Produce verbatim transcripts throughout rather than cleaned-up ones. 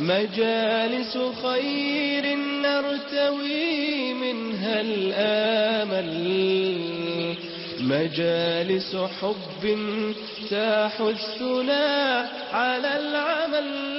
مجالس خير نرتوي منها الآمل، مجالس حب تحثنا على العمل.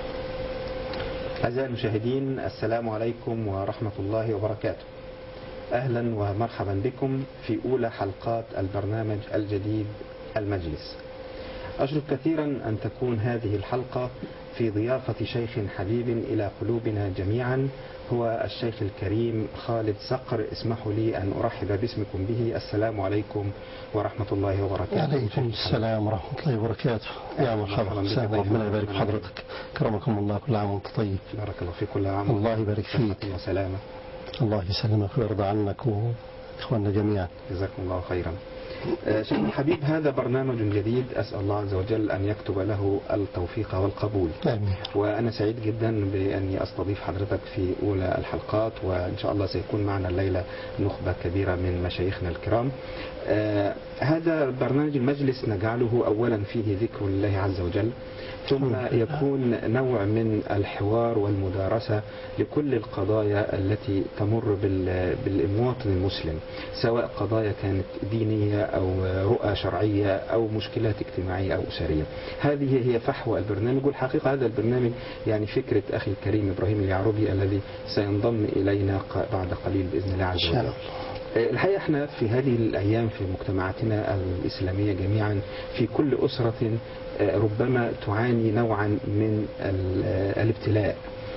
أعزائي المشاهدين، السلام عليكم ورحمة الله وبركاته. أهلا ومرحبا بكم في أولى حلقات البرنامج الجديد المجلس. أشرف كثيرا أن تكون هذه الحلقة في ضيافة شيخ حبيب إلى قلوبنا جميعا، هو الشيخ الكريم خالد صقر. اسمحوا لي أن أرحب باسمكم به. السلام عليكم ورحمة الله وبركاته. عليكم السلام ورحمة الله وبركاته. يا مرحبا، ربنا يبارك في حضرتك، كرمكم الله، كل عام وانت طيب. بارك الله فيك، كل عام الله يبارك فيك وسلامة. الله يسلمك ويرضى عنك وإخواننا جميعا، جزاكم الله خيرا. شيخ الحبيب، هذا برنامج جديد، أسأل الله عز وجل أن يكتب له التوفيق والقبول. آمين. وأنا سعيد جدا بأني أستضيف حضرتك في أولى الحلقات، وإن شاء الله سيكون معنا الليلة نخبة كبيرة من مشايخنا الكرام. آه هذا برنامج المجلس نجعله أولا فيه ذكر الله عز وجل، ثم يكون نوع من الحوار والمدارسة لكل القضايا التي تمر بالمواطن المسلم، سواء قضايا كانت دينية أو رؤى شرعية أو مشكلات اجتماعية أو أسرية. هذه هي فحوى البرنامج. والحقيقة هذا البرنامج يعني فكرة أخي الكريم إبراهيم اليعربي الذي سينضم إلينا بعد قليل بإذن الله عز وجل. الحقيقة احنا في هذه الأيام في مجتمعاتنا الإسلامية جميعا، في كل أسرة ربما تعاني نوعا من الابتلاء.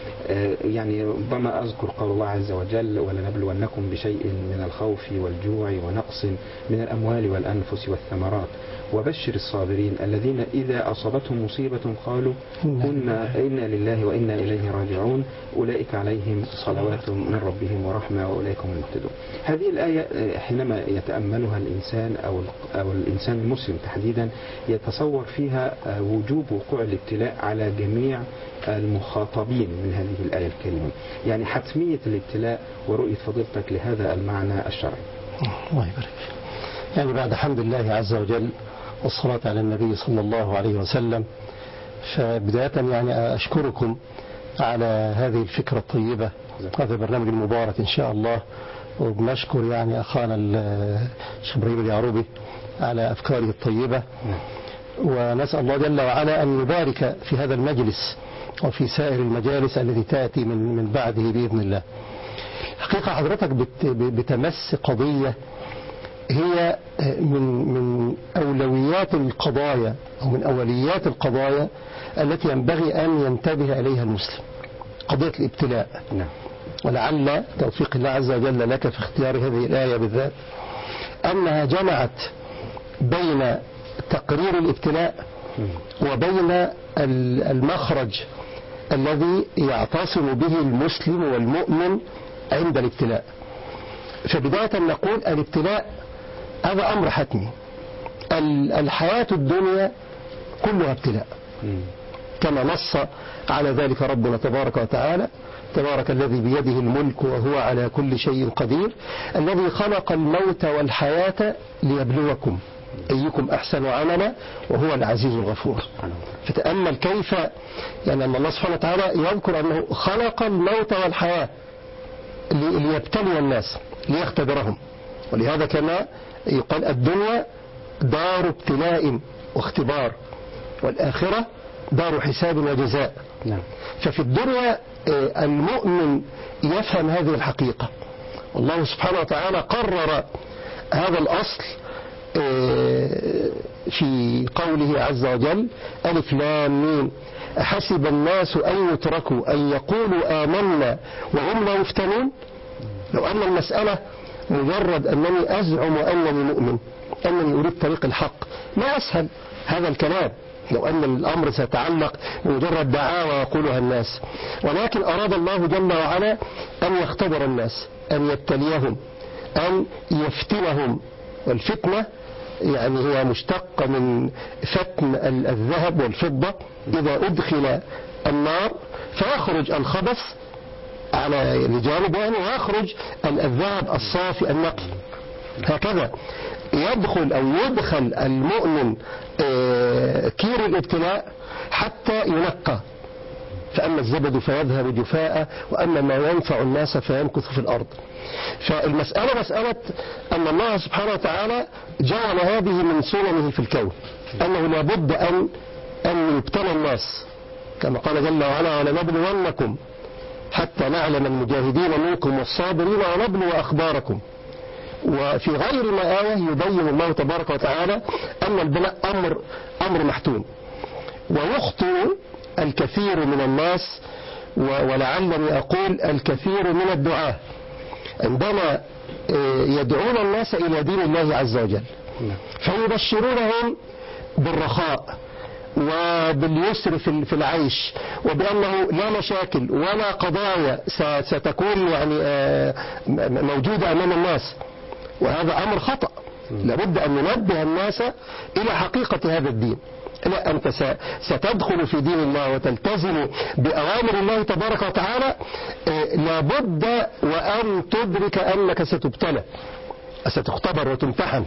يعني ربما أذكر قول الله عز وجل: ولنبلونكم بشيء من الخوف والجوع ونقص من الأموال والأنفس والثمرات وبشر الصابرين الذين إذا أصابتهم مصيبة قالوا إنا إنا لله وإنا إليه راجعون أولئك عليهم صلوات من ربهم ورحمة وأولئك هم المهتدون. هذه الآية حينما يتأملها الإنسان أو أو الإنسان المسلم تحديدا يتصور فيها وجوب وقوع الابتلاء على جميع المخاطبين من هذه الآية الكريمة، يعني حتمية الابتلاء ورؤية فضيلتك لهذا المعنى الشرعي. الله يبارك. يعني بعد حمد الله عز وجل والصلاة على النبي صلى الله عليه وسلم، فبداية يعني أشكركم على هذه الفكرة الطيبة، هذا البرنامج المبارك إن شاء الله. وبنشكر يعني أخانا الشيخ إبراهيم اليعربي على أفكاره الطيبة، ونسأل الله جل وعلا أن يبارك في هذا المجلس وفي سائر المجالس التي تأتي من من بعده بإذن الله. حقيقة حضرتك بتمس قضية هي من من أولويات القضايا أو من أوليات القضايا التي ينبغي أن ينتبه إليها المسلم، قضية الابتلاء. ولعل توفيق الله عز وجل لك في اختيار هذه الآية بالذات أنها جمعت بين تقرير الابتلاء وبين المخرج الذي يعتصم به المسلم والمؤمن عند الابتلاء. فبداية نقول الابتلاء هذا أمر حتمي. الحياة الدنيا كلها ابتلاء كما نص على ذلك ربنا تبارك وتعالى: تبارك الذي بيده الملك وهو على كل شيء قدير الذي خلق الموت والحياة ليبلوكم أيكم أحسن عملا وهو العزيز الغفور. فتأمل كيف يعني أن الله سبحانه وتعالى يذكر أنه خلق الموت والحياة ليبتلي الناس ليختبرهم. ولهذا كما يقال الدنيا دار ابتلاء واختبار والآخرة دار حساب وجزاء. ففي الدنيا المؤمن يفهم هذه الحقيقة، والله سبحانه وتعالى قرر هذا الأصل في قوله عز وجل: ألف لام ميم أحسب الناس أن يتركوا أن يقولوا آمنا وهم لا يفتنون. لو أن المسألة مجرد أنني أزعم أنني مؤمن، أنني أريد طريق الحق، ما أسهل هذا الكلام لو أن الأمر سيتعلق بمجرد دعاوى يقولها الناس. ولكن أراد الله جل وعلا أن يختبر الناس، أن يبتليهم، أن يفتنهم. والفتنة يعني هي مشتقة من فتن الذهب والفضة، إذا أدخل النار فيخرج الخبث على لجانبه ويخرج الذهب الصافي النقي. هكذا يدخل أو يدخل المؤمن كير الابتلاء حتى ينقى فأما الزبد فيذهب جفاء وأما ما ينفع الناس فيمكث في الأرض. فالمسألة مسألة أن الله سبحانه وتعالى جعل هذه من سننه في الكون، أنه لابد أن أن يبتلى الناس كما قال جل وعلا: ولنبلونكم حتى نعلم المجاهدين منكم والصابرين ونبلو أخباركم. وفي غير ما آية يبين الله تبارك وتعالى أن البلاء أمر أمر محتوم. ويخطئ الكثير من الناس، ولعلني أقول الكثير من الدعاة، عندما يدعون الناس إلى دين الله عز وجل فيبشرونهم بالرخاء وباليسر في العيش، وبأنه لا مشاكل ولا قضايا ستكون يعني موجودة أمام الناس، وهذا أمر خطأ. لابد أن ننبه الناس إلى حقيقة هذا الدين. لا، أنت ستدخل في دين الله وتلتزم بأوامر الله تبارك وتعالى، لابد وأن تدرك أنك ستبتلى، ستختبر وتمتحن.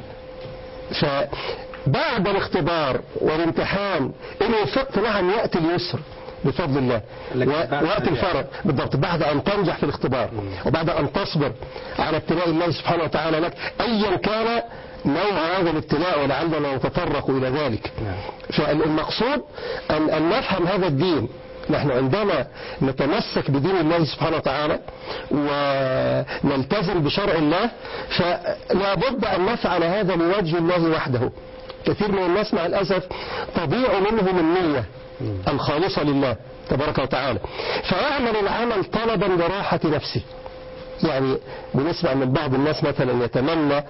فبعد الاختبار والامتحان إن وفقت نعم يأتي اليسر بفضل الله وقت الفرج بالضبط، بعد أن تنجح في الاختبار وبعد أن تصبر على ابتلاء الله سبحانه وتعالى لك أيا كان نوع هذا الابتلاء، ولعلنا نتطرق إلى ذلك. فالمقصود أن, أن نفهم هذا الدين. نحن عندما نتمسك بدين الله سبحانه وتعالى ونلتزم بشرع الله فلا بد أن نفعل هذا لوجه الله وحده. كثير من الناس مع الأسف تضيع منهم النية الخالصة لله تبارك وتعالى، فيعمل العمل طلبا لراحة نفسه. يعني بنسمع من بعض الناس مثلا يتمنى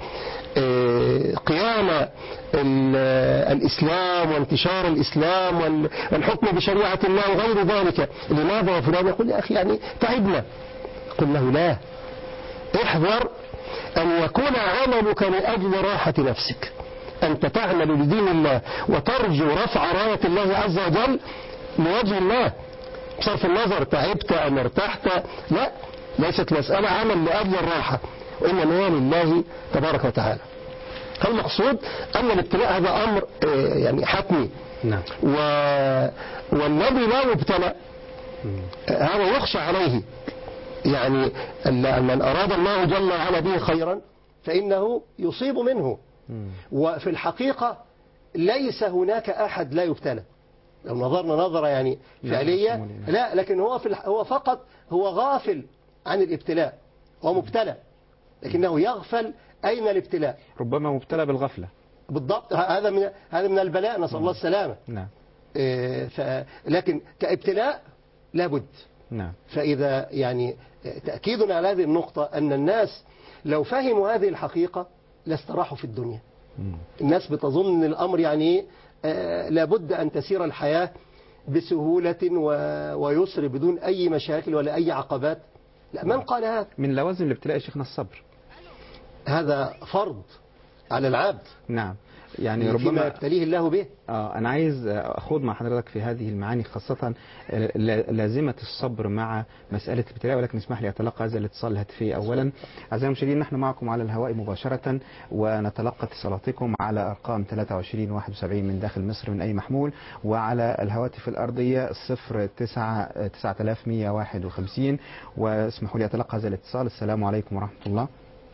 قيام الإسلام وانتشار الإسلام والحكم بشريعة الله وغير ذلك، لماذا وفلان يقول يا أخي يعني تعبنا. قل له لا، احذر أن يكون عملك لأجل راحة نفسك، أنت تعمل لدين الله وترجو رفع راية الله عز وجل لوجه الله بصرف النظر تعبت أم ارتحت. لا، ليست مسألة عمل لأجل الراحة، وإنما هي لله تبارك وتعالى. فالمقصود أن الابتلاء هذا أمر يعني حتمي. نعم. و... والذي لا يبتلى هذا يخشى عليه، يعني من أراد الله جل وعلا به خيرا فإنه يصيب منه. وفي الحقيقة ليس هناك أحد لا يبتلى، لو نظرنا نظرة يعني فعلية، لا، لكن هو في الح... هو فقط هو غافل عن الابتلاء، هو مبتلى لكنه يغفل أين الابتلاء. ربما مبتلى بالغفلة. بالضبط، هذا من هذا من البلاء، نسأل الله السلامة. نعم. إيه ف... لكن كابتلاء لابد. نعم. فإذا يعني تأكيدنا على هذه النقطة أن الناس لو فهموا هذه الحقيقة لاستراحوا في الدنيا. مم. الناس بتظن أن الأمر يعني آه لابد أن تسير الحياة بسهولة و... ويسر بدون أي مشاكل ولا أي عقبات. لا، من قال هذا؟ من لوازم الابتلاء شيخنا الصبر، هذا فرض على العبد. نعم. يعني ربما يبتليه الله به. آه أنا عايز أخوض مع حضرتك في هذه المعاني، خاصة لازمة الصبر مع مسألة الابتلاء، ولكن اسمح لي أتلقى هذا الاتصال الهاتفي أولا. أعزائي المشاهدين، نحن معكم على الهواء مباشرة ونتلقى اتصالاتكم على أرقام ثلاثة وعشرين واحد وسبعين من داخل مصر من أي محمول، وعلى الهواتف الأرضية صفر تسعة تسعة آلاف ومئة وواحد وخمسين. واسمحوا لي أتلقى هذا الاتصال. السلام عليكم ورحمة الله.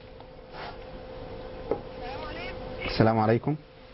السلام عليكم.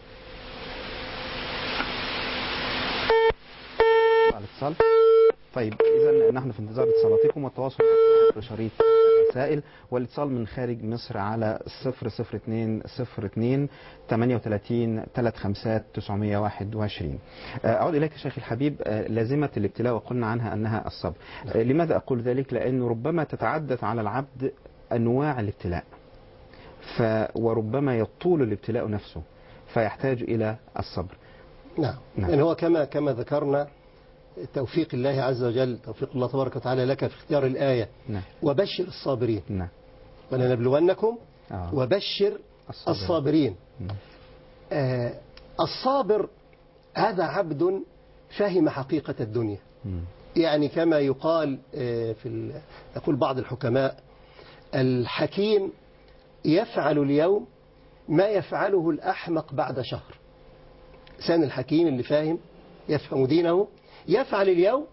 الاتصال. طيب إذا نحن في انتظار اتصالاتكم والتواصل عبر شريط الرسائل، والاتصال من خارج مصر على صفر صفر اثنين صفر اثنين ثمانية وثلاثين ثلاثة خمسة تسعمئة وواحد وعشرين. أعود إليك شيخي الحبيب. لازمة الابتلاء وقلنا عنها أنها الصبر. لماذا أقول ذلك؟ لأنه ربما تتعدد على العبد أنواع الابتلاء، ف وربما يطول الابتلاء نفسه فيحتاج إلى الصبر. نعم. نعم. يعني هو كما كما ذكرنا توفيق الله عز وجل، توفيق الله تبارك وتعالى لك في اختيار الآية. نعم. وبشر الصابرين. نعم. ولنبلونكم آه. وبشر الصابرين, الصابرين. نعم. آه الصابر هذا عبد فهم حقيقة الدنيا. مم. يعني كما يقال آه في يقول بعض الحكماء: الحكيم يفعل اليوم ما يفعله الأحمق بعد شهر. إنسان الحكيم اللي فاهم يفهم دينه يفعل اليوم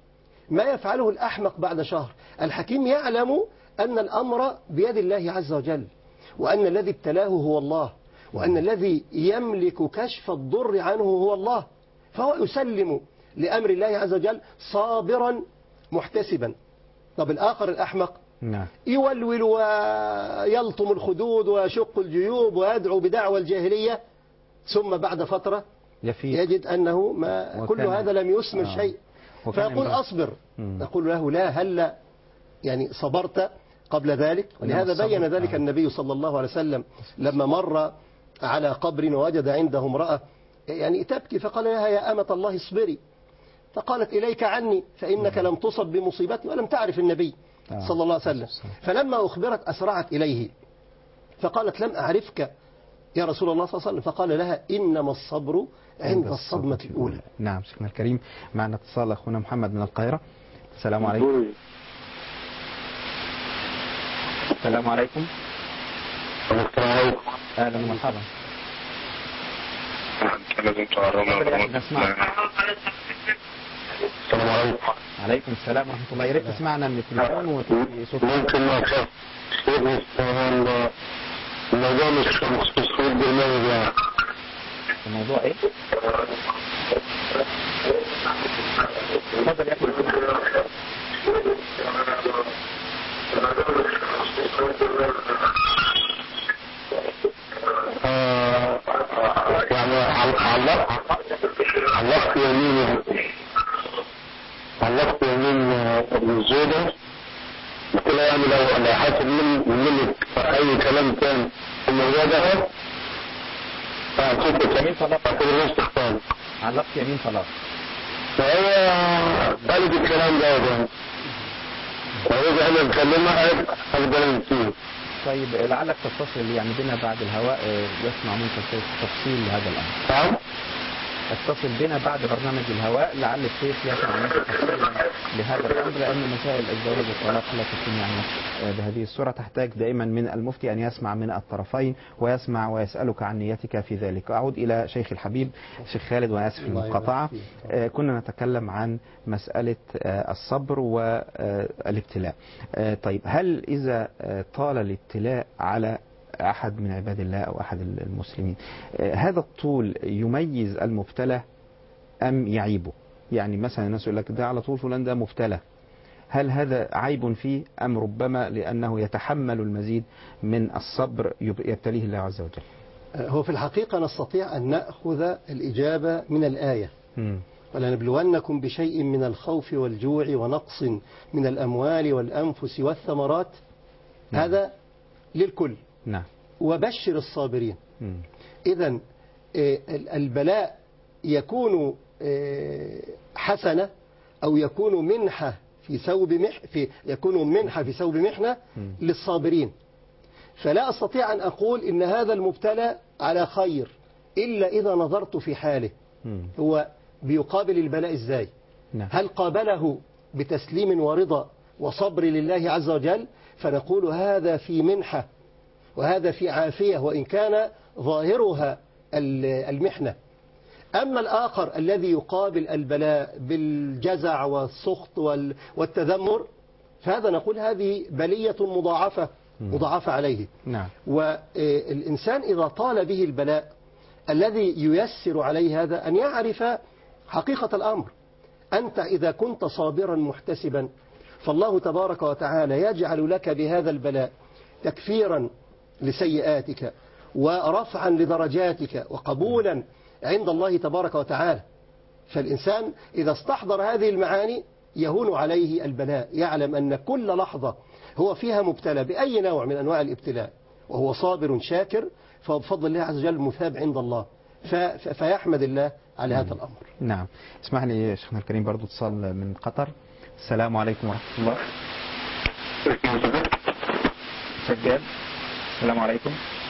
ما يفعله الأحمق بعد شهر. الحكيم يعلم أن الأمر بيد الله عز وجل، وأن الذي ابتلاه هو الله، وأن الذي يملك كشف الضر عنه هو الله، فهو يسلم لأمر الله عز وجل صابرا محتسبا. طب الآخر الأحمق نعم. يولول ويلطم الخدود ويشق الجيوب ويدعو بدعوى الجاهلية، ثم بعد فترة يفيق. يجد أنه ما كل هذا لم يثمر آه. شيء، فيقول أصبر. مم. نقول له لا، هل يعني صبرت قبل ذلك؟ ولهذا بين ذلك آه. النبي صلى الله عليه وسلم لما مر على قبر ووجد عنده امرأة يعني تبكي، فقال لها يا أمة الله اصبري، فقالت إليك عني فإنك لم تصب بمصيبتي ولم تعرف النبي صلى الله عليه وسلم. فلما أخبرت أسرعت إليه فقالت لم أعرفك يا رسول الله صلى الله عليه وسلم، فقال لها إنما الصبر عند الصدمة الأولى. نعم. شيخنا الكريم، معنا اتصال أخونا محمد من القاهرة. السلام عليكم. السلام عليكم. أهلا ومرحبا. السلام عليكم. عليكم السلام ورحمة الله. يا ريت تسمعنا من التليفون وتوطي صوتك. ممكن ما أخاف الموضوع مش مخصوص في البرنامج يعني. الموضوع إيه؟ تفضل يا أخي. يعني علقت علقت يمين علقت يمين الزوجة، قلت لها يعني لو لو حاسب من منك أي كلام كان في الموضوع ده علقت يمين طلاق. استخدام علقت يمين طلاق. فهي قالت الكلام ده يعني وإذا أنا أتكلمها أقدر أنسيه. طيب لعلك تتصل يعني بنا بعد الهواء يسمع منك تفصيل هذا الأمر. نعم. اتصل بنا بعد برنامج الهواء لعل الشيخ يسمع منك تفصيلا لهذا الأمر، لأن مسائل الزواج والطلاق لا تكون يعني بهذه الصورة، تحتاج دائما من المفتي أن يسمع من الطرفين ويسمع ويسألك عن نيتك في ذلك. أعود إلى شيخ الحبيب شيخ خالد وآسف المقاطعة. كنا نتكلم عن مسألة الصبر والابتلاء. طيب هل إذا طال الابتلاء على أحد من عباد الله أو أحد المسلمين هذا الطول يميز المبتلى أم يعيبه؟ يعني مثلا الناس يقول لك ده على طول فلان ده مبتلى، هل هذا عيب فيه أم ربما لأنه يتحمل المزيد من الصبر يبتليه الله عز وجل؟ هو في الحقيقة نستطيع أن نأخذ الإجابة من الآية م. ولنبلونكم بشيء من الخوف والجوع ونقص من الأموال والأنفس والثمرات. م. هذا للكل. نعم. وبشر الصابرين. إذن البلاء يكون حسنة أو يكون منحة في ثوب مح في يكون منحة في ثوب محنة للصابرين. فلا أستطيع أن أقول إن هذا المبتلى على خير إلا إذا نظرت في حاله هو بيقابل البلاء إزاي. هل قابله بتسليم ورضا وصبر لله عز وجل فنقول هذا في منحة وهذا في عافية وإن كان ظاهرها المحنة. أما الآخر الذي يقابل البلاء بالجزع والسخط والتذمر فهذا نقول هذه بلية مضاعفة مضاعفة عليه. نعم. والإنسان إذا طال به البلاء الذي ييسر عليه هذا أن يعرف حقيقة الأمر. أنت إذا كنت صابرا محتسبا فالله تبارك وتعالى يجعل لك بهذا البلاء تكفيرا لسيئاتك ورفعا لدرجاتك وقبولا عند الله تبارك وتعالى. فالإنسان إذا استحضر هذه المعاني يهون عليه البلاء، يعلم أن كل لحظة هو فيها مبتلى بأي نوع من أنواع الابتلاء وهو صابر شاكر فبفضل الله عز وجل مثاب عند الله فيحمد الله على هذا الأمر. نعم. اسمح لي شيخنا الكريم برضو اتصال من قطر. السلام عليكم ورحمة الله. سجاد. السلام عليكم.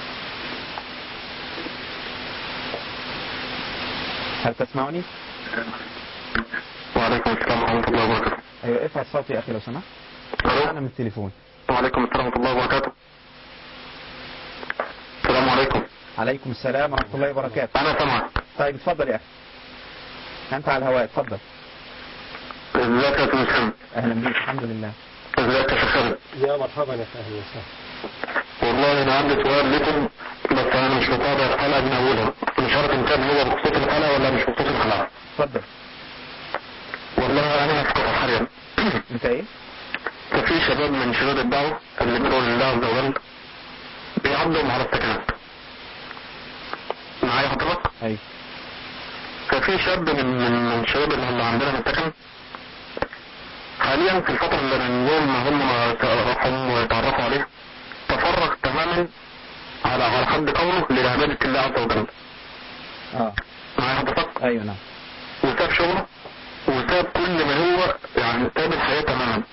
هل تسمعني؟ وعليكم السلام ورحمة الله وبركاته. أيوة ارفع الصوت يا أخي لو سمحت. أنا من التليفون. وعليكم السلام ورحمة الله وبركاته. السلام عليكم. عليكم السلام ورحمة الله وبركاته. أنا سمعك. طيب اتفضل يا أخي. أنت على الهواء اتفضل. ازيك يا مسلم؟ اهلا بيك. الحمد لله. ازيك يا شيخ؟ يا مرحبا يا اهلا وسهلا. والله انا عندي سؤال لكم، بس انا مش متابع الحلقه من اولها، مش عارف ان كان هو بخصوص الحلقه ولا مش بخصوص الحلقه. اتفضل. والله انا هسكت حاليا. انت ايه؟ ففي شباب من شباب الدعوه اللي بيدعوا لله عز وجل بيعضهم على السكنات. معايا حضرتك؟ ايوه. ففي شاب من من من الشباب اللي عندنا في السكن حاليا في الفترة اللي من يوم ما هم راحوا ويتعرفوا عليه تفرغ تماما على على حد قوله لعبادة الله عز وجل. اه. معايا حضرتك؟ ايوه نعم. وساب شغله وساب كل ما هو يعني ساب الحياة تماما.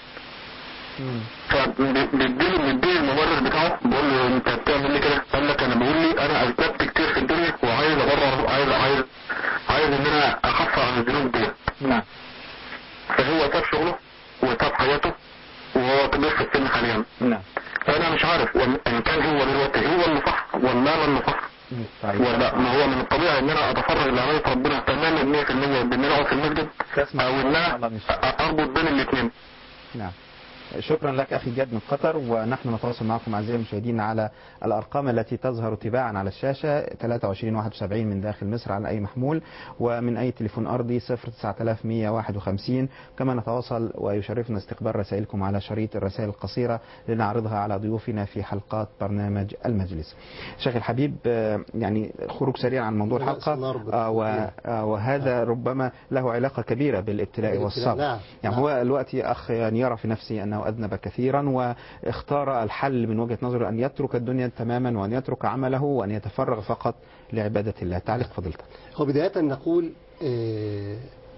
فبيديله بيديله المبرر بتاعه، بقول له انت بتعمل لي كده؟ قال لك انا بقول لي انا اذنبت كتير في الدنيا وعايز ابرر، عايز عايز عايز ان انا اخفف عن الذنوب دي. نعم. فهو ساب شغله وساب حياته وهو كبير في السن حاليا. نعم. فانا مش عارف ان كان هو دلوقتي هو اللي صح ولا انا اللي صح. طيب. ولا ما هو من الطبيعي ان انا اتفرغ لعبادة ربنا تماما مية في المية بان انا اقعد في المسجد او ان انا اربط بين الاثنين. نعم. شكرا لك أخي جاد من قطر، ونحن نتواصل معكم أعزائي المشاهدين على الأرقام التي تظهر تباعا على الشاشة ثلاثة وعشرين واحد وسبعين من داخل مصر على أي محمول، ومن أي تليفون أرضي صفر تسعة آلاف ومئة وواحد وخمسين. كما نتواصل ويشرفنا استقبال رسائلكم على شريط الرسائل القصيرة لنعرضها على ضيوفنا في حلقات برنامج المجلس. شيخ الحبيب، يعني خروج سريع عن موضوع الحلقة، وهذا ربما له علاقة كبيرة بالابتلاء والصبر. يعني هو الوقت أخ يعني يرى في نفسه أنه أذنب كثيرا واختار الحل من وجهة نظره أن يترك الدنيا تماما وأن يترك عمله وأن يتفرغ فقط لعبادة الله. تعليق فضيلتك. وبداية نقول آه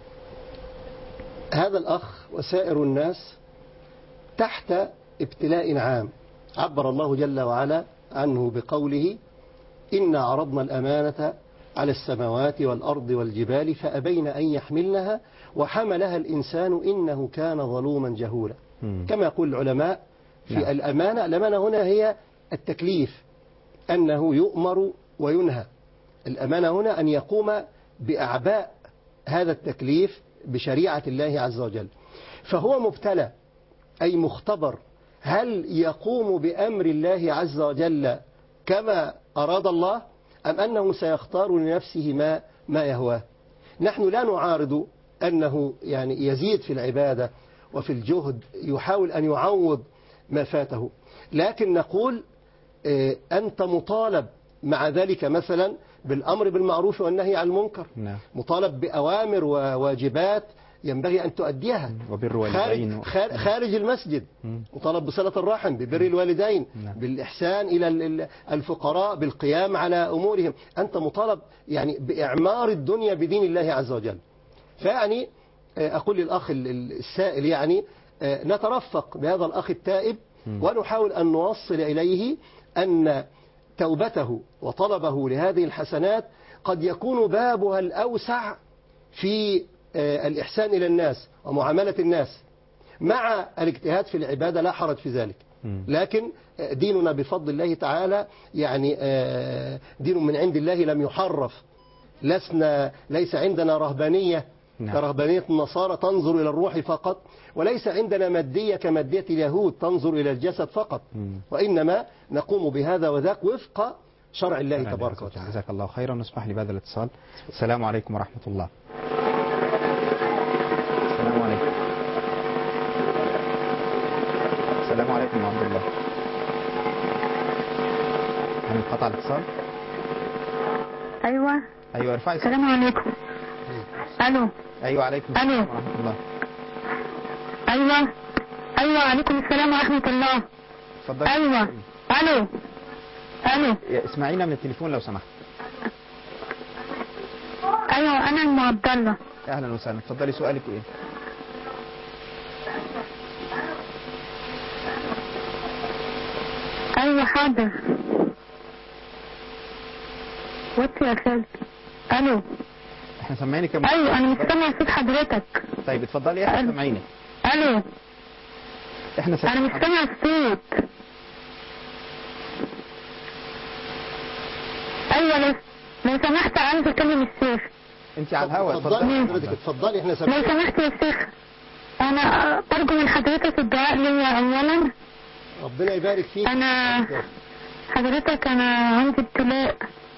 هذا الأخ وسائر الناس تحت ابتلاء عام عبر الله جل وعلا عنه بقوله إنا عرضنا الأمانة على السماوات والأرض والجبال فأبين أن يحملنها وحملها الإنسان إنه كان ظلوما جهولا. كما يقول العلماء في نعم. الأمانة، الأمانة هنا هي التكليف، أنه يؤمر وينهى. الأمانة هنا أن يقوم بأعباء هذا التكليف بشريعة الله عز وجل. فهو مبتلى أي مختبر، هل يقوم بأمر الله عز وجل كما أراد الله أم أنه سيختار لنفسه ما ما يهواه. نحن لا نعارض أنه يعني يزيد في العبادة وفي الجهد، يحاول أن يعوض ما فاته، لكن نقول أنت مطالب مع ذلك مثلا بالأمر بالمعروف والنهي عن المنكر. نعم. مطالب بأوامر وواجبات ينبغي أن تؤديها. وبر والدين خارج, خارج المسجد. مطالب بصلة الرحم، ببر الوالدين. نعم. بالإحسان إلى الفقراء، بالقيام على أمورهم. أنت مطالب يعني بإعمار الدنيا بدين الله عز وجل. فيعني أقول للأخ السائل يعني نترفق بهذا الأخ التائب ونحاول أن نوصل إليه أن توبته وطلبه لهذه الحسنات قد يكون بابها الأوسع في الإحسان إلى الناس ومعاملة الناس، مع الاجتهاد في العبادة لا حرج في ذلك. لكن ديننا بفضل الله تعالى يعني دين من عند الله لم يحرف. لسنا ليس عندنا رهبانية كرهبانية النصارى تنظر إلى الروح فقط، وليس عندنا مادية كمادية اليهود تنظر إلى الجسد فقط، وإنما نقوم بهذا وذاك وفق شرع الله تبارك وتعالى. جزاك الله خيرا. نسمح لي بهذا الاتصال. السلام عليكم ورحمة الله. السلام عليكم. السلام عليكم يا عبد الله. هل انقطع الاتصال؟ أيوة. أيوة ارفعي. السلام عليكم. ألو. أيوة عليكم السلام ورحمة الله. أيوة أيوة عليكم السلام ورحمة الله. اتفضل. أيوة. ألو. ألو. اسمعينا من التليفون لو سمحت. أيوة أنا أم عبد الله. أهلا وسهلا. اتفضلي سؤالك إيه؟ أيوة حاضر. وطي يا خالد. ألو. احنا سامعينك كم؟ ايوه انا مستمع صوت حضرتك. طيب اتفضلي. احنا سامعينك. الو. احنا سامعينك. انا مستمع الصوت. ايوه لو لو سمحت عايز اكلم الشيخ. انت على الهواء. اتفضلي حضرتك اتفضلي احنا سامعينك. لو سمحت يا شيخ. أنا أرجو من حضرتك الدعاء لي أولا. ربنا يبارك فيك. أنا حضرتك أنا عندي ابتلاء.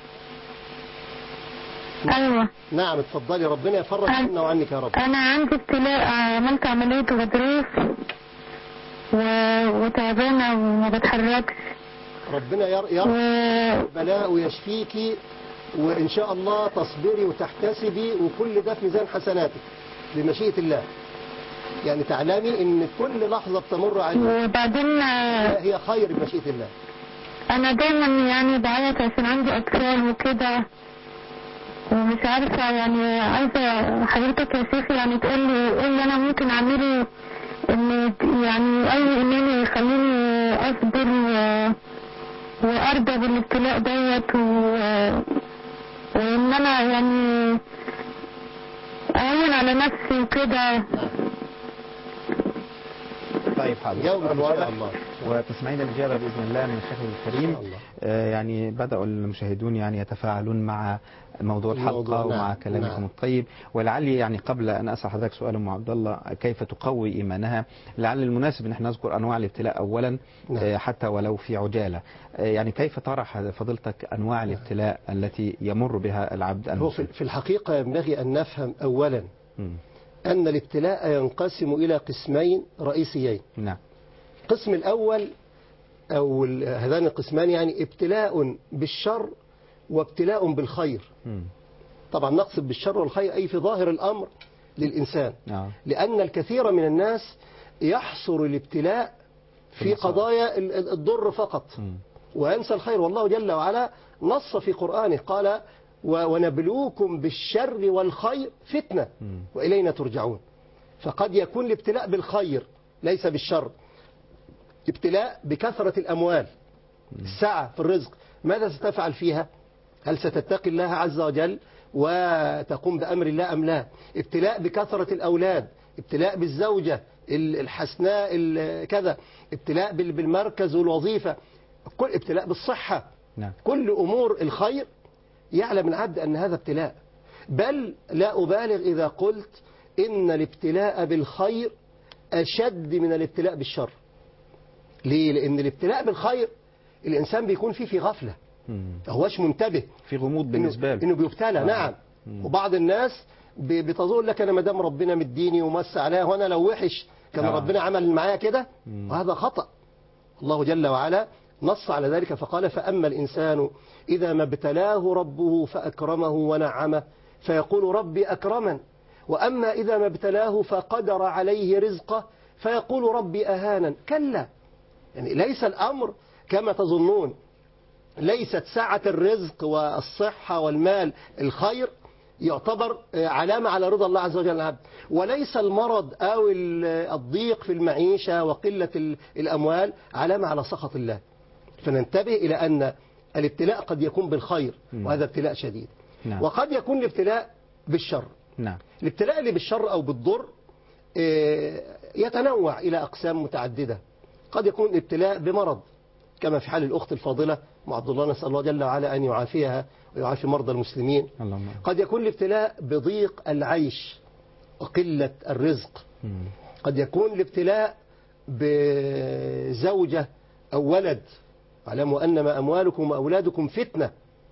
أيوة. نعم اتفضلي، ربنا يفرج عنا وعنك يا رب. أنا عندي ابتلاء، عملت عملية غضروف و... وتعبانة وما بتحركش. ربنا يرضى و... البلاء ويشفيكي، وإن شاء الله تصبري وتحتسبي، وكل ده في ميزان حسناتك بمشيئة الله. يعني تعلمي إن كل لحظة بتمر عليك وبعدين هي خير بمشيئة الله. أنا دايما يعني بعيط عشان عندي أطفال وكده، ومش عارفة يعني، عايزة حضرتك يا شيخ يعني تقول لي إيه اللي أنا ممكن أعمله، إن يعني أي إيمان يخليني أصبر و... وأرضى بالابتلاء دوت، و... وإن أنا يعني أهون على نفسي وكده. طيب حاضر. جاوب إن شاء الله، وتسمعين الإجابة بإذن الله من الشيخ الكريم. آه يعني بدأوا المشاهدون يعني يتفاعلون مع موضوع الحلقة ومع نعم. كلامكم نعم. الطيب. ولعلي يعني قبل أن أسأل حضرتك سؤال أم عبد الله كيف تقوي إيمانها، لعل المناسب أن احنا نذكر أنواع الابتلاء أولا نعم. آه حتى ولو في عجالة. آه يعني كيف طرح فضيلتك أنواع الابتلاء التي يمر بها العبد؟ هو في الحقيقة ينبغي أن نفهم أولا م. أن الابتلاء ينقسم إلى قسمين رئيسيين. نعم. القسم الأول أو هذان القسمان يعني ابتلاء بالشر وابتلاء بالخير. م. طبعا نقصد بالشر والخير أي في ظاهر الأمر للإنسان. آه. لأن الكثير من الناس يحصر الابتلاء في قضايا الضر فقط م. وينسى الخير. والله جل وعلا نص في قرآنه قال ونبلوكم بالشر والخير فتنة وإلينا ترجعون. فقد يكون الابتلاء بالخير ليس بالشر، ابتلاء بكثرة الأموال، السعة في الرزق، ماذا ستفعل فيها؟ هل ستتقي الله عز وجل وتقوم بأمر الله أم لا؟ ابتلاء بكثرة الأولاد، ابتلاء بالزوجة الحسناء كذا، ابتلاء بالمركز والوظيفة، كل ابتلاء بالصحة. نعم. كل أمور الخير يعلم العبد أن هذا ابتلاء. بل لا أبالغ إذا قلت إن الابتلاء بالخير أشد من الابتلاء بالشر. ليه؟ لأن الابتلاء بالخير الإنسان بيكون فيه في غفلة، ما هوش منتبه، في غموض بالنسبة له إنه بيبتلى. آه. نعم. مم. وبعض الناس بتظن لك أنا مدام ربنا مديني ومس عليها وأنا لو وحش كان آه. ربنا عمل معايا كده، وهذا خطأ. الله جل وعلا نص على ذلك فقال فأما الإنسان إذا ما ابتلاه ربه فأكرمه ونعمه فيقول ربي أكرمن، وأما إذا ما ابتلاه فقدر عليه رزقه فيقول ربي أهانن. كلا، يعني ليس الأمر كما تظنون. ليست سعة الرزق والصحة والمال الخير يعتبر علامة على رضا الله عز وجل العبد، وليس المرض أو الضيق في المعيشة وقلة الأموال علامة على سخط الله. فننتبه إلى أن الابتلاء قد يكون بالخير وهذا ابتلاء شديد. نعم. وقد يكون الابتلاء بالشر. نعم. الابتلاء اللي بالشر أو بالضر يتنوع إلى أقسام متعددة. قد يكون الابتلاء بمرض كما في حال الأخت الفاضلة أم عبد الله، نسأل الله جل وعلا أن يعافيها ويعافي مرضى المسلمين. اللهم. قد يكون الابتلاء بضيق العيش وقلة الرزق. مم. قد يكون الابتلاء بزوجة أو ولد، اعلموا أنما أموالكم وأولادكم فتنة.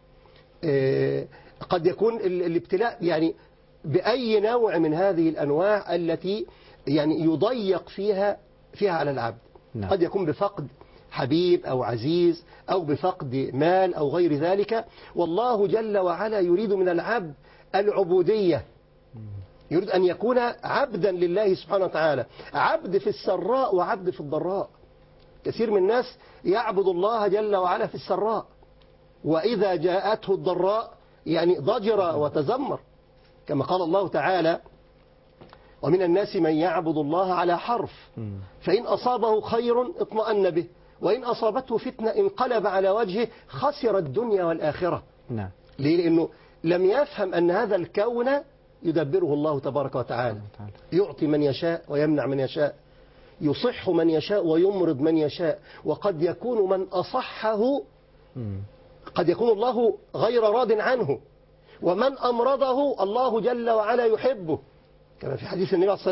قد يكون الابتلاء يعني بأي نوع من هذه الأنواع التي يعني يضيق فيها فيها على العبد. نعم. قد يكون بفقد حبيب أو عزيز أو بفقد مال أو غير ذلك. والله جل وعلا يريد من العبد العبودية، يريد أن يكون عبدا لله سبحانه وتعالى، عبد في السراء وعبد في الضراء. كثير من الناس يعبد الله جل وعلا في السراء، وإذا جاءته الضراء يعني ضجر وتزمر، كما قال الله تعالى ومن الناس من يعبد الله على حرف فإن أصابه خير اطمأن به وإن أصابته فتنة انقلب على وجهه خسر الدنيا والآخرة. نعم. ليه؟ لأنه لم يفهم أن هذا الكون يدبره الله تبارك وتعالى، يعطي من يشاء ويمنع من يشاء، يصح من يشاء ويمرض من يشاء، وقد يكون من أصحه قد يكون الله غير راض عنه، ومن أمرضه الله جل وعلا يحبه، كما في حديث النبي عليه الصلاة والسلام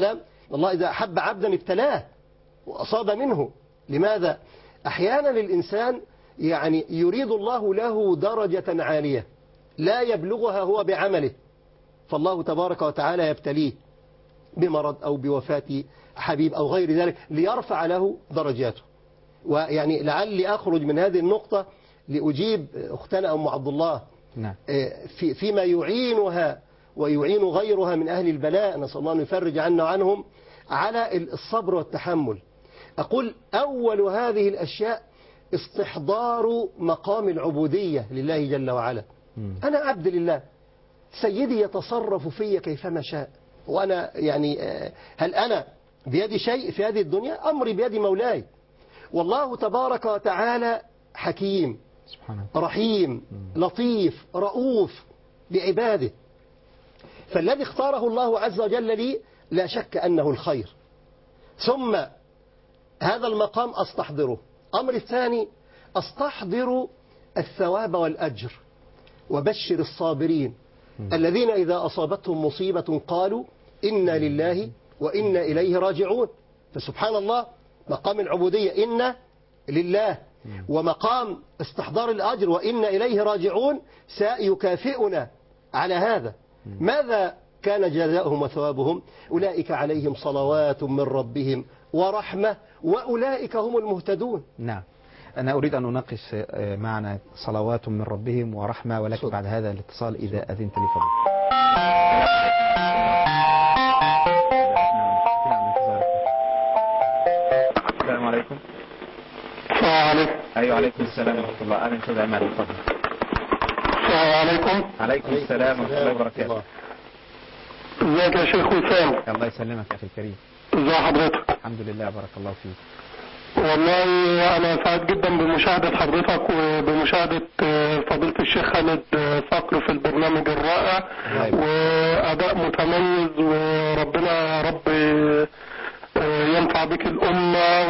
الله إذا أحب عبدا ابتلاه وأصاب منه. لماذا؟ أحيانا الإنسان يعني يريد الله له درجة عالية لا يبلغها هو بعمله، فالله تبارك وتعالى يبتليه بمرض أو بوفاة حبيب أو غير ذلك ليرفع له درجاته. ويعني لعلي أخرج من هذه النقطة لأجيب أختنا أم عبد الله نعم. في فيما يعينها ويعين غيرها من أهل البلاء، نسأل الله أن يفرج عنا وعنهم، على الصبر والتحمل. أقول أول هذه الأشياء استحضار مقام العبودية لله جل وعلا. أنا عبد لله، سيدي يتصرف في كيفما شاء، وأنا يعني هل أنا بيدي شيء في هذه الدنيا؟ أمري بيد مولاي. والله تبارك وتعالى حكيم سبحانه رحيم لطيف رؤوف بعباده، فالذي اختاره الله عز وجل لي لا شك أنه الخير. ثم هذا المقام أستحضره. أمر الثاني أستحضر الثواب والأجر. وبشر الصابرين الذين إذا أصابتهم مصيبة قالوا إنا لله وإنا إليه راجعون. فسبحان الله، مقام العبودية إنا لله، ومقام استحضار الأجر وإنا إليه راجعون سيكافئنا على هذا. ماذا كان جزاؤهم وثوابهم؟ أولئك عليهم صلوات من ربهم ورحمة وأولئك هم المهتدون. نعم. أنا أريد أن أناقش معنا صلوات من ربهم ورحمة، ولكن صدق. بعد هذا الاتصال إذا أذنت لي فضل. السلام عليكم. السلام عليكم. أيوة عليكم السلام ورحمة الله. أنا أستاذ عماد الفضل. السلام عليكم. عليكم السلام ورحمة الله وبركاته. ازيك يا شيخ وسام؟ الله يسلمك أخي الكريم. ازي حضرتك؟ الحمد لله بارك الله فيك. والله أنا سعيد جدا بمشاهدة حضرتك وبمشاهدة فضيلة الشيخ خالد صقر في البرنامج الرائع، وأداء متميز، وربنا يا رب ينفع بك الأمة.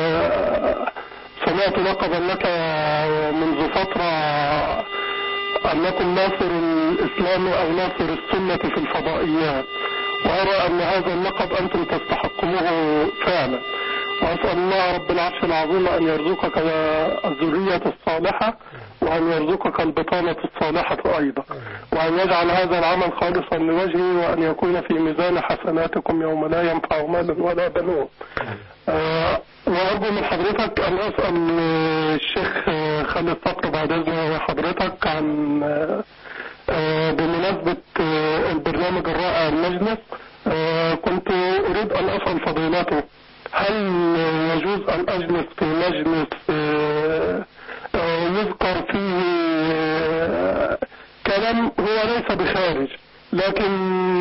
وسمعت لقبا لك منذ فترة أنكم ناصر الإسلام أو ناصر السنة في الفضائيات، وأرى أن هذا اللقب أنتم تستحقونه فعلا. وأسأل الله رب العرش العظيم أن يرزقك الذرية الصالحة، وأن يرزقك البطانة الصالحة أيضا، وأن يجعل هذا العمل خالصا لوجهه، وأن يكون في ميزان حسناتكم يوم لا ينفع مال ولا بنون. أه وأرجو من حضرتك أن أسأل الشيخ خالد صقر بعد إذن حضرتك عن أه بمناسبة البرنامج الرائع المجلس. أه كنت أريد أن أسأل فضيلته، هل يجوز أن أجلس في مجلس يذكر فيه كلام هو ليس بخارج، لكن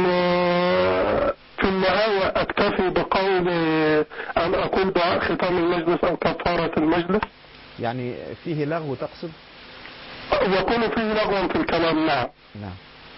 في النهاية أكتفي بقول أن أقول دعاء ختام المجلس أو كفارة المجلس؟ يعني فيه لغو تقصد؟ يكون فيه لغو في الكلام. نعم. نعم.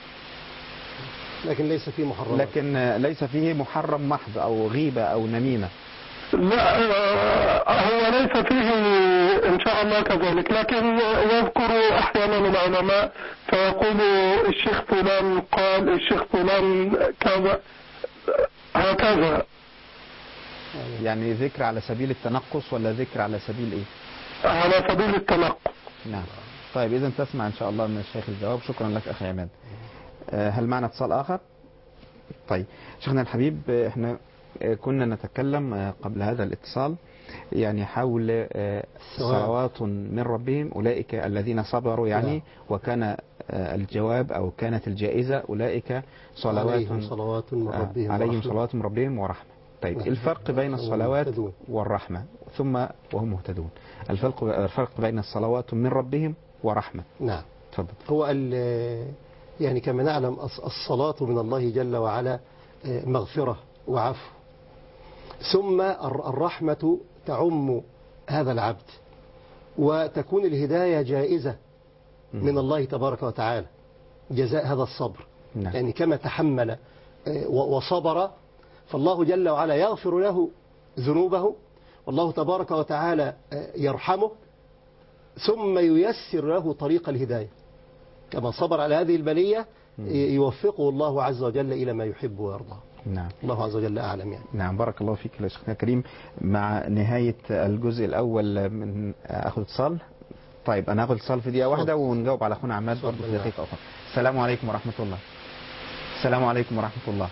لكن ليس فيه محرم. لكن ليس فيه محرم محض أو غيبة أو نميمة. لا هو ليس فيه إن شاء الله كذلك، لكن يذكر أحيانا العلماء فيقول الشيخ فلان قال، الشيخ فلان كذا هكذا. يعني ذكر على سبيل التنقص ولا ذكر على سبيل إيه؟ على سبيل التنقص. نعم. طيب إذا تسمع إن شاء الله من الشيخ الجواب. شكرا لك أخي عماد. هل معنا اتصال آخر؟ طيب شيخنا الحبيب، احنا كنا نتكلم قبل هذا الاتصال يعني حول صلوات من ربهم أولئك الذين صبروا، يعني وكان الجواب أو كانت الجائزة أولئك صلوات عليهم صلوات من ربهم عليهم صلوات من ربهم ورحمة. طيب الفرق بين الصلوات والرحمة ثم وهم مهتدون، الفرق الفرق بين الصلوات من ربهم ورحمة. نعم تفضل. هو يعني كما نعلم الصلاة من الله جل وعلا مغفرة وعفو، ثم الرحمة تعم هذا العبد، وتكون الهداية جائزة من الله تبارك وتعالى جزاء هذا الصبر. نعم. يعني كما تحمل وصبر فالله جل وعلا يغفر له ذنوبه، والله تبارك وتعالى يرحمه، ثم ييسر له طريق الهداية. كما صبر على هذه البلية يوفقه الله عز وجل إلى ما يحب ويرضى. نعم. الله عز وجل أعلم يعني. نعم، بارك الله فيك يا شيخنا الكريم. مع نهاية الجزء الأول من أخذ اتصال. طيب أنا هاخد اتصال في دقيقة واحدة ونجاوب على أخونا عماد برضه في دقيقة أخرى. السلام عليكم ورحمة الله. السلام عليكم ورحمة الله.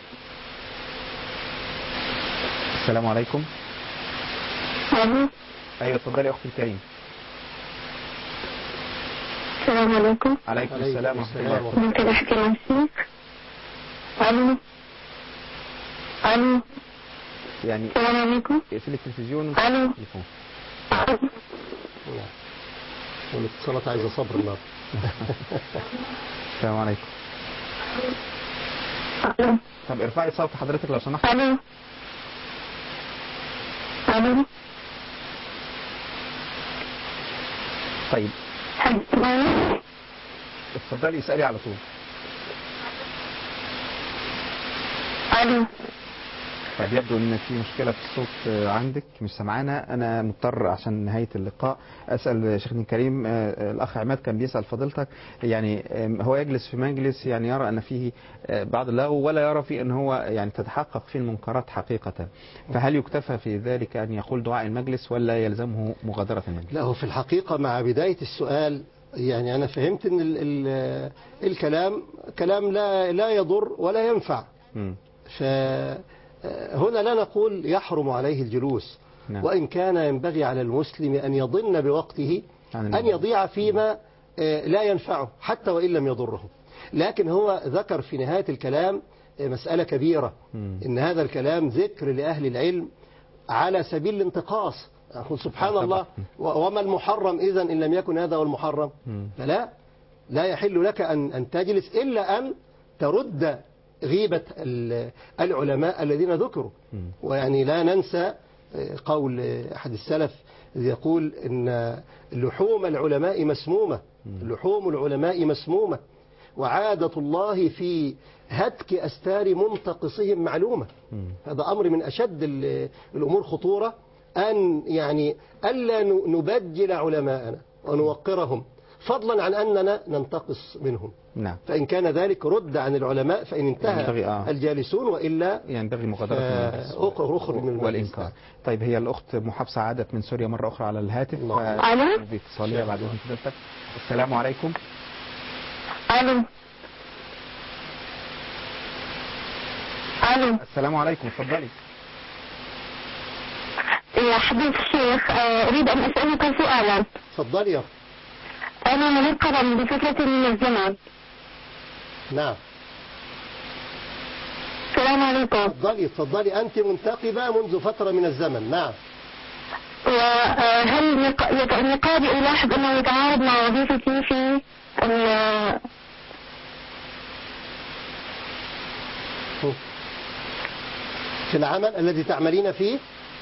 السلام عليكم. أيوة اتفضلي أختي الكريم. السلام عليكم. عليكم السلام ورحمة الله. ممكن أحكي مع الشيخ؟ ألو ألو. يعني السلام عليكم. اقفلي التلفزيون. ألو. التليفون. والاتصالات عايزة صبر النهارده. السلام عليكم. ألو. طب ارفعي صوت حضرتك لو سمحت. ألو ألو. طيب ألو. اتفضلي اسألي على طول. ألو. طيب يبدو ان في مشكلة في الصوت عندك، مش سمعانا. انا مضطر عشان نهاية اللقاء اسأل شيخنا الكريم. الاخ عماد كان بيسأل فضيلتك، يعني هو يجلس في مجلس يعني يرى ان فيه بعض اللغو ولا يرى فيه ان هو يعني تتحقق فيه المنكرات حقيقة، فهل يكتفى في ذلك ان يقول دعاء المجلس ولا يلزمه مغادرة المجلس؟ لا، هو في الحقيقة مع بداية السؤال يعني أنا فهمت أن ال ال الكلام كلام لا لا يضر ولا ينفع. م. فهنا لا نقول يحرم عليه الجلوس. نعم. وإن كان ينبغي على المسلم أن يظن بوقته أن يضيع فيما لا ينفعه حتى وإن لم يضره. لكن هو ذكر في نهاية الكلام مسألة كبيرة، م. إن هذا الكلام ذكر لأهل العلم على سبيل الانتقاص. أقول سبحان الله، وما المحرم إذن إن لم يكن هذا هو المحرم؟ فلا لا يحل لك أن أن تجلس إلا أن ترد غيبة العلماء الذين ذكروا. ويعني لا ننسى قول أحد السلف يقول إن لحوم العلماء مسمومة، لحوم العلماء مسمومة، وعادة الله في هتك أستار منتقصهم معلومة. هذا أمر من أشد الأمور خطورة، أن يعني ألا نبجل علماءنا ونوقرهم فضلا عن أننا ننتقص منهم. نعم. فإن كان ذلك رد عن العلماء فإن انتهى آه. الجالسون، وإلا ينبغي مغادرة أخرى من والإنكار. طيب هي الأخت محافظة عادت من سوريا مرة أخرى على الهاتف. ألو. باتصالية بعد إذن حضرتك. السلام عليكم. ألو. ألو. السلام عليكم، اتفضلي. يا حبيب الشيخ، أريد أن أسألك سؤالا. تفضلي يا أخي. أنا مريض قلم بفترة من الزمن. نعم. السلام عليكم. تفضلي تفضلي، أنت منتقبة منذ فترة من الزمن. نعم. وهل نقابي ألاحظ أنه يتعارض مع وظيفتي في في العمل الذي تعملين فيه؟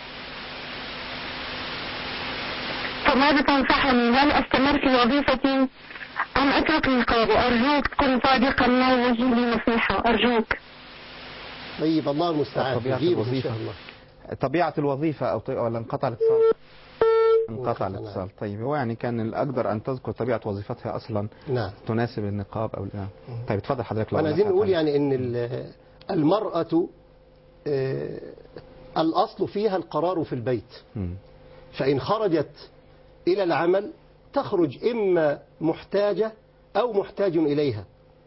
فماذا تنصحني؟ هل أستمر في وظيفتي أم أترك نقابي؟ أرجوك تكون صادقا معي وجه لي نصيحة، أرجوك. طيب الله المستعان. طبيعة الوظيفة. طبيعة الوظيفة أو ولا انقطع الاتصال؟ انقطع الاتصال. طيب هو يعني كان الأقدر أن تذكر طبيعة وظيفتها أصلا. نعم. تناسب النقاب أو لا. طيب اتفضل حضرتك. أنا عايزين نقول يعني إن المرأة الأصل فيها القرار في البيت. م. فإن خرجت إلى العمل تخرج إما محتاجة أو محتاج إليها،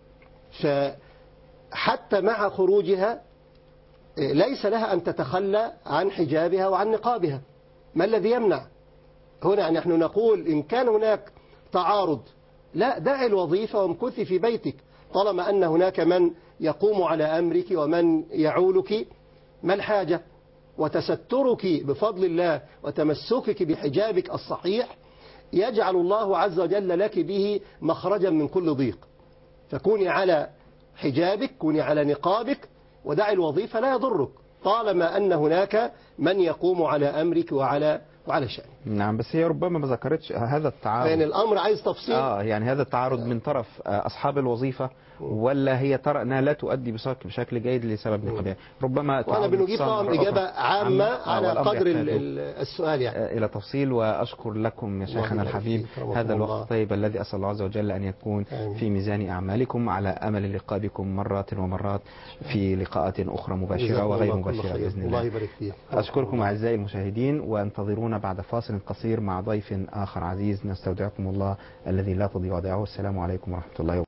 فحتى مع خروجها ليس لها أن تتخلى عن حجابها وعن نقابها. ما الذي يمنع؟ هنا نحن نقول إن كان هناك تعارض لا، دع الوظيفة وامكثي في بيتك طالما أن هناك من يقوم على أمرك ومن يعولك. ما الحاجة؟ وتسترك بفضل الله وتمسكك بحجابك الصحيح يجعل الله عز وجل لك به مخرجا من كل ضيق. فكوني على حجابك، كوني على نقابك، ودع الوظيفة لا يضرك طالما أن هناك من يقوم على أمرك وعلى وعلى شأنك. نعم، بس هي ربما ما ذكرتش هذا التعارض. يعني الأمر عايز تفصيل. اه يعني هذا التعارض من طرف أصحاب الوظيفة، ولا هي ترى أنها لا تؤدي بشكل بشكل جيد لسبب من القبيل؟ ربما وأنا بنجيب طبعا إجابة عامة على قدر السؤال يعني. إلى تفصيل. وأشكر لكم يا شيخنا الحبيب هذا الوقت الطيب الذي أسأل الله عز وجل أن يكون في ميزان أعمالكم، على أمل اللقاء بكم مرات ومرات في لقاءات أخرى مباشرة وغير مباشرة بإذن الله. يبارك فيك. أشكركم أعزائي المشاهدين، وانتظرونا بعد فاصل قصير مع ضيف آخر عزيز. نستودعكم الله الذي لا تضيع ودائعه. السلام عليكم ورحمة الله وبركاته.